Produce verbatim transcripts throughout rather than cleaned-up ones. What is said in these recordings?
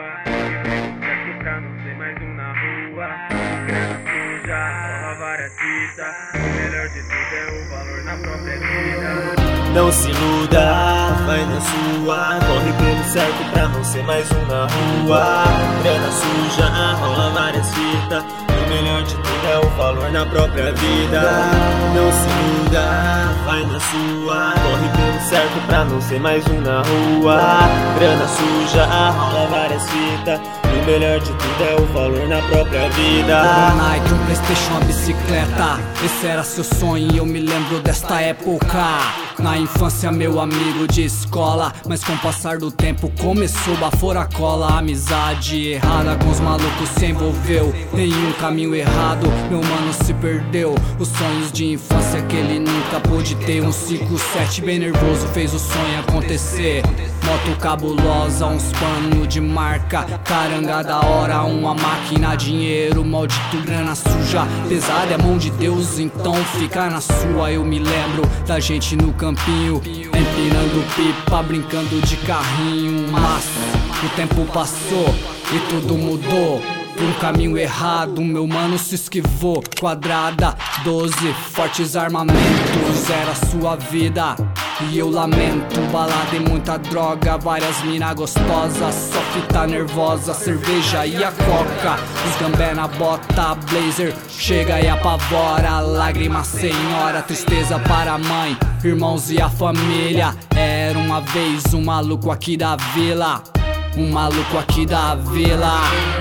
Certo pra não ser mais um na rua. Grana suja, rola várias fitas. O melhor de tudo é o valor na própria vida. Não se iluda, vai na sua. Corre pelo certo pra não ser mais um na rua. Grana suja, rola várias fitas. O melhor de tudo é o valor na própria vida. Não se iluda, vai na sua. Corre pelo certo pra não ser mais um na rua. Grana suja, rola várias fitas. O melhor de tudo é o valor na própria vida. Um Nike, um Playstation, uma bicicleta. Esse era seu sonho e eu me lembro desta época. Na infância meu amigo de escola, mas com o passar do tempo começou bafora cola. A amizade errada com os malucos se envolveu em um caminho errado, meu mano se perdeu. Os sonhos de infância que ele nunca pôde ter. Um cinco sete bem nervoso fez o sonho acontecer. Moto cabulosa, uns pano de marca, caranga da hora, uma máquina, dinheiro, maldito grana suja. Pesada é a mão de Deus, então fica na sua. Eu me lembro da gente no campinho, empinando pipa, brincando de carrinho. Mas o tempo passou e tudo mudou. Por um caminho errado, meu mano se esquivou. Quadrada, doze, fortes armamentos. Era sua vida e eu lamento. Balada e muita droga, várias mina gostosas. Só fita nervosa, cerveja e a coca. Os gambé na bota, blazer chega e apavora. Lágrima senhora, tristeza para a mãe, irmãos e a família. Era uma vez um maluco aqui da vila, um maluco aqui da vila.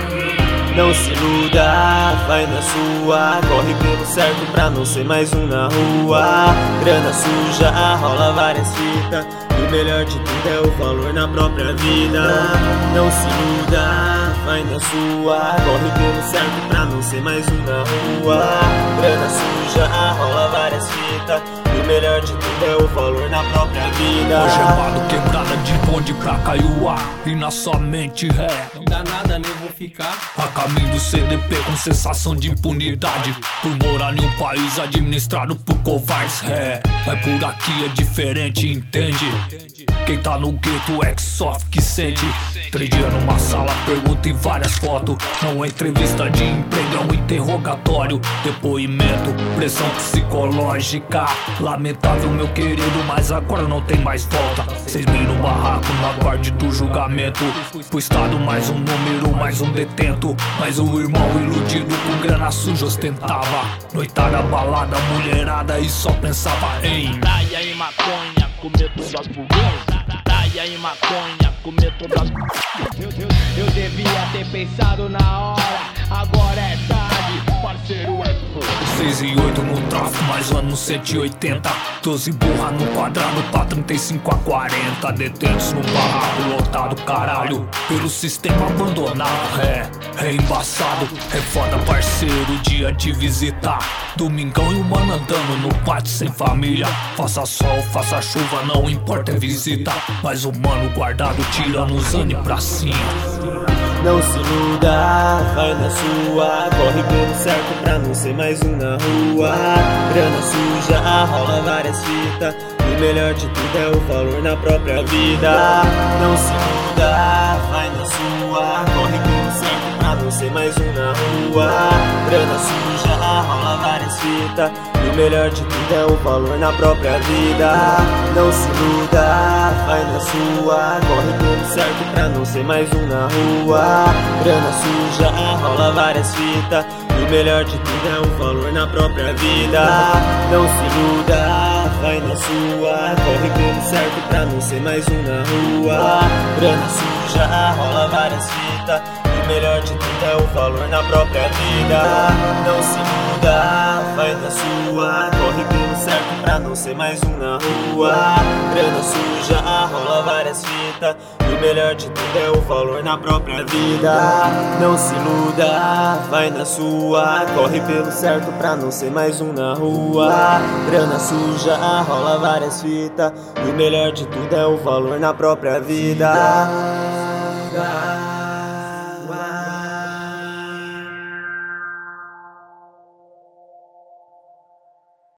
Não se iluda, vai na sua. Corre pelo certo pra não ser mais um na rua. Grana suja, rola várias fitas. O melhor de tudo é o valor na própria vida. Não se iluda, vai na sua. Corre pelo certo pra não ser mais um na rua. Grana suja, rola várias fitas. O melhor de tudo é o valor na própria vida. Algemado, quebrada de bonde pra Caiuá. E na sua mente é não dá nada, nem vou ficar a caminho do C D P com sensação de impunidade. Por morar em um país administrado por covardes. É, mas por aqui é diferente, entende? Quem tá no gueto é que sofre, que sente. Três dias numa sala, pergunta e várias fotos. Não é entrevista de emprego, é um interrogatório. Depoimento, pressão psicológica. Lamentável, meu querido, mas agora não tem mais volta. Seis mil no barraco, no aguarde do julgamento. Pro estado mais um número, mais um detento. Mais um irmão iludido com grana suja ostentava. Noitada, balada, mulherada e só pensava em praia e maconha, comer todas as bugueiras. Praia e maconha, comer todas as eu, eu, eu devia ter pensado na hora, agora é tarde, parceiro é foda. Seis e oito no tráfico, mais um ano cento e oitenta. Doze burra no quadrado pra trinta e cinco a quarenta. Detentos no barraco lotado, caralho, pelo sistema abandonado. É, é embaçado, é foda, parceiro, dia de visitar. Domingão e o mano andando no pátio sem família. Faça sol, faça chuva, não importa, é visita. Mas o mano guardado tirando os anos pra cima. Não se iluda, vai na sua. Corre pelo certo pra não ser mais um na rua. Grana suja, rola várias fitas. O melhor de tudo é o valor na própria vida. Não se iluda, vai na sua. Corre pelo certo pra não ser mais um na rua. Grana suja, rola várias fitas. O melhor de tudo é o valor na própria vida. Não se iluda, vai na sua. Corre pelo certo pra não ser mais um na rua. Grana suja, rola várias fitas. O melhor de tudo é o valor na própria vida. Não se iluda, vai na sua. Corre pelo certo pra não ser mais um na rua. Grana suja, rola várias fitas. O melhor de tudo é o valor na própria vida. Não se iluda, vai na sua. Corre pelo certo pra não ser mais um na rua. Grana suja, rola várias fitas. O melhor de tudo é o valor na própria vida. Não se iluda, vai na sua. Corre pelo certo pra não ser mais um na rua. Grana suja, rola várias fitas. O melhor de tudo é o valor na própria vida.